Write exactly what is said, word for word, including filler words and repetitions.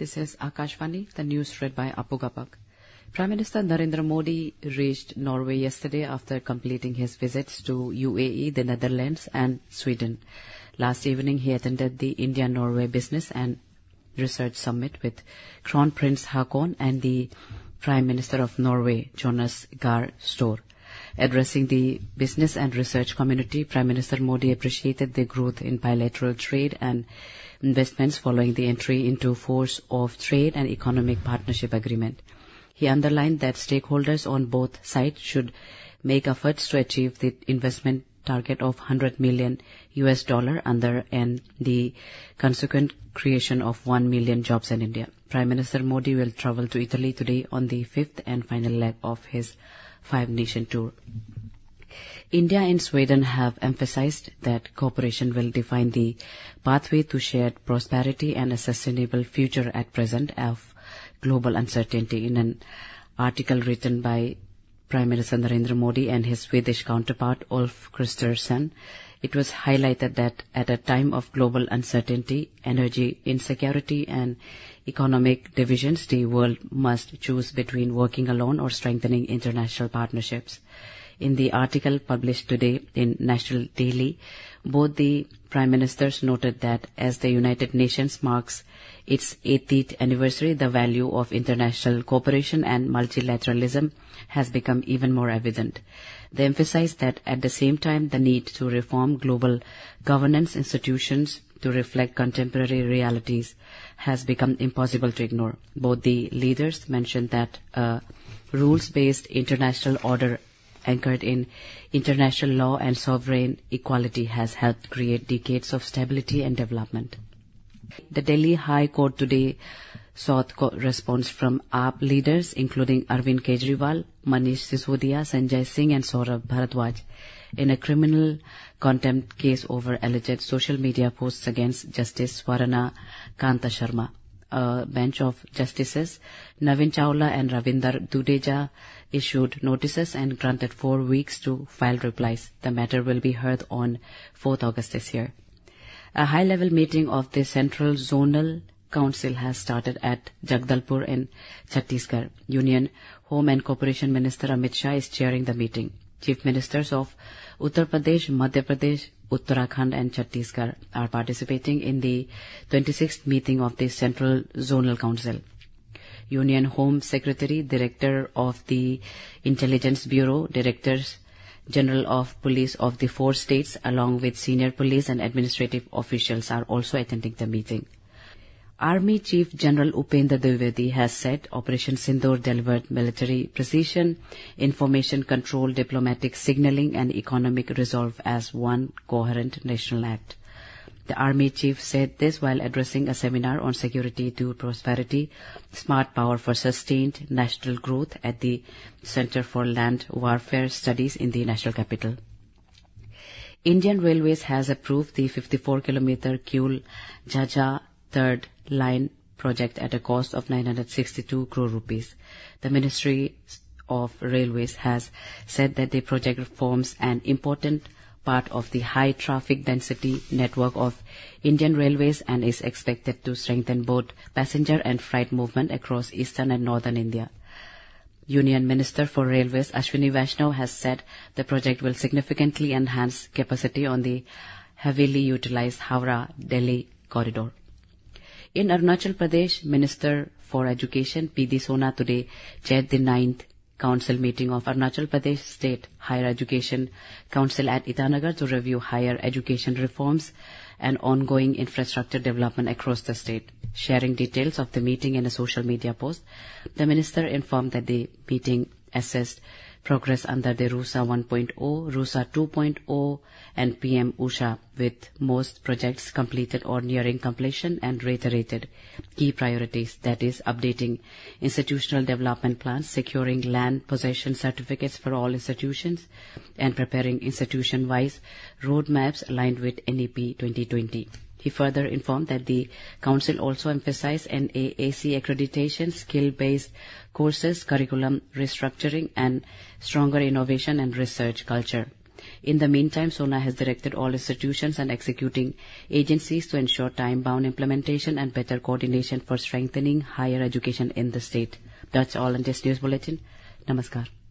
This is Akashvani, the news read by Apu Gapak. Prime Minister Narendra Modi reached Norway yesterday after completing his visits to U A E, the Netherlands and Sweden. Last evening he attended the India-Norway Business and Research Summit with Crown Prince Haakon and the Prime Minister of Norway, Jonas Gahr Store. Addressing the business and research community, Prime Minister Modi appreciated the growth in bilateral trade and investments following the entry into force of Trade and Economic Partnership Agreement. He underlined that stakeholders on both sides should make efforts to achieve the investment target of one hundred million U S dollar under and the consequent creation of one million jobs in India. Prime Minister Modi will travel to Italy today on the fifth and final leg of his five-nation tour. India and Sweden have emphasized that cooperation will define the pathway to shared prosperity and a sustainable future at present of global uncertainty. In an article written by Prime Minister Narendra Modi and his Swedish counterpart Ulf Kristersson, it was highlighted that at a time of global uncertainty, energy insecurity and economic divisions, the world must choose between working alone or strengthening international partnerships. In the article published today in National Daily, both the Prime Ministers noted that as the United Nations marks its eightieth anniversary, the value of international cooperation and multilateralism has become even more evident. They emphasized that at the same time the need to reform global governance institutions to reflect contemporary realities has become impossible to ignore. Both the leaders mentioned that a rules-based international order anchored in international law and sovereign equality has helped create decades of stability and development. The Delhi High Court today sought response from A P leaders including Arvind Kejriwal, Manish Sisodia, Sanjay Singh and Saurabh Bharadwaj in a criminal contempt case over alleged social media posts against Justice Swarna Kanta Sharma. A bench of Justices Navin Chawla and Ravinder Dudeja issued notices and granted four weeks to file replies. The matter will be heard on fourth August this year. A high-level meeting of the Central Zonal Council has started at Jagdalpur in Chhattisgarh. Union Home and Corporation Minister Amit Shah is chairing the meeting. Chief Ministers of Uttar Pradesh, Madhya Pradesh, Uttarakhand and Chhattisgarh are participating in the twenty-sixth meeting of the Central Zonal Council. Union Home Secretary, Director of the Intelligence Bureau, Directors General of Police of the four states, along with senior police and administrative officials are also attending the meeting. Army Chief General Upendra Dwivedi has said Operation Sindoor delivered military precision, information control, diplomatic signaling and economic resolve as one coherent national act. The Army Chief said this while addressing a seminar on security to prosperity, smart power for sustained national growth at the Center for Land Warfare Studies in the national capital. Indian Railways has approved the fifty-four kilometer Kiul-Jhajjar third line project at a cost of nine hundred sixty-two crore rupees. The Ministry of Railways has said that the project forms an important part of the high traffic density network of Indian Railways and is expected to strengthen both passenger and freight movement across eastern and northern India. Union Minister for Railways Ashwini Vaishnaw has said the project will significantly enhance capacity on the heavily utilized Howrah-Delhi corridor. In Arunachal Pradesh, Minister for Education P D Sona today chaired the ninth Council meeting of Arunachal Pradesh State Higher Education Council at Itanagar to review higher education reforms and ongoing infrastructure development across the state. Sharing details of the meeting in a social media post, the minister informed that the meeting assessed progress under the RUSA one point oh, RUSA two point oh and P M Usha, with most projects completed or nearing completion, and reiterated key priorities, that is, updating institutional development plans, securing land possession certificates for all institutions, and preparing institution-wise roadmaps aligned with N E P twenty twenty. He further informed that the Council also emphasized N A A C accreditation, skill-based courses, curriculum restructuring, and stronger innovation and research culture. In the meantime, SONA has directed all institutions and executing agencies to ensure time-bound implementation and better coordination for strengthening higher education in the state. That's all in this news bulletin. Namaskar.